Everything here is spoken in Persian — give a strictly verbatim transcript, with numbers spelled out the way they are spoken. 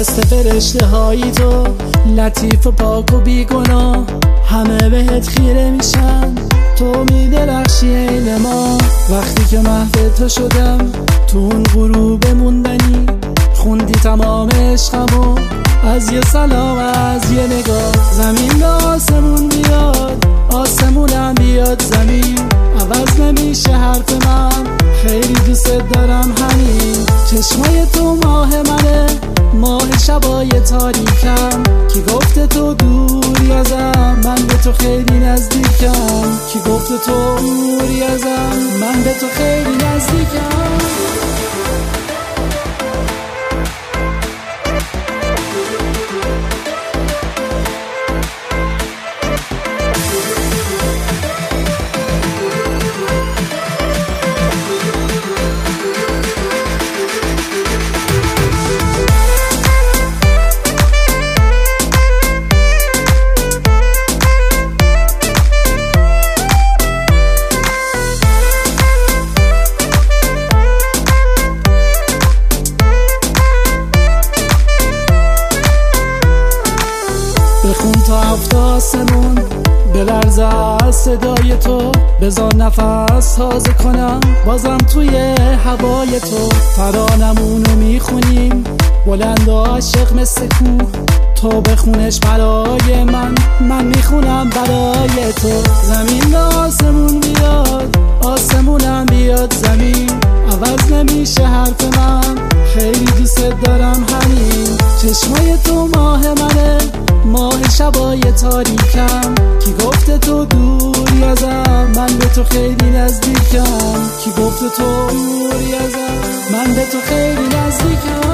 مثل فرشته هایی تو، لطیف و پاک و بیگناه، همه بهت خیره میشن، تو میدرخشی عین ما. وقتی که محو تو شدم تو اون غروب موندنی، خوندی تمام عشقمو از یه سلام، از یه نگاه. زمین به آسمون بیاد، آسمونم بیاد زمین، عوض نمیشه حرف من، خیلی دوست دارم همین. چشمای تو ماه منه، ماه شبای تاریکم، کی گفته تو دوری ازم، من به تو خیلی نزدیکم. کی گفته تو دوری ازم، من به تو خیلی نزدیکم. بخون تا هفت آسمون بلرزه از صدای تو، بذار نفس تازه کنم بازم توی هوای تو. ترانمونو میخونیم بلند و عاشق مثل کوه، تو بخونش برای من، من میخونم برای تو. زمین به آسمون بیاد، آسمونم بیاد زمین، عوض نمیشه حرف من، خیلی دوست دارم همین. چشمای تو ماه منه، ماه شبای تاریکم، کی گفته تو دوری ازم، من به تو خیلی نزدیکم. کی گفته تو دوری ازم، من به تو خیلی نزدیکم.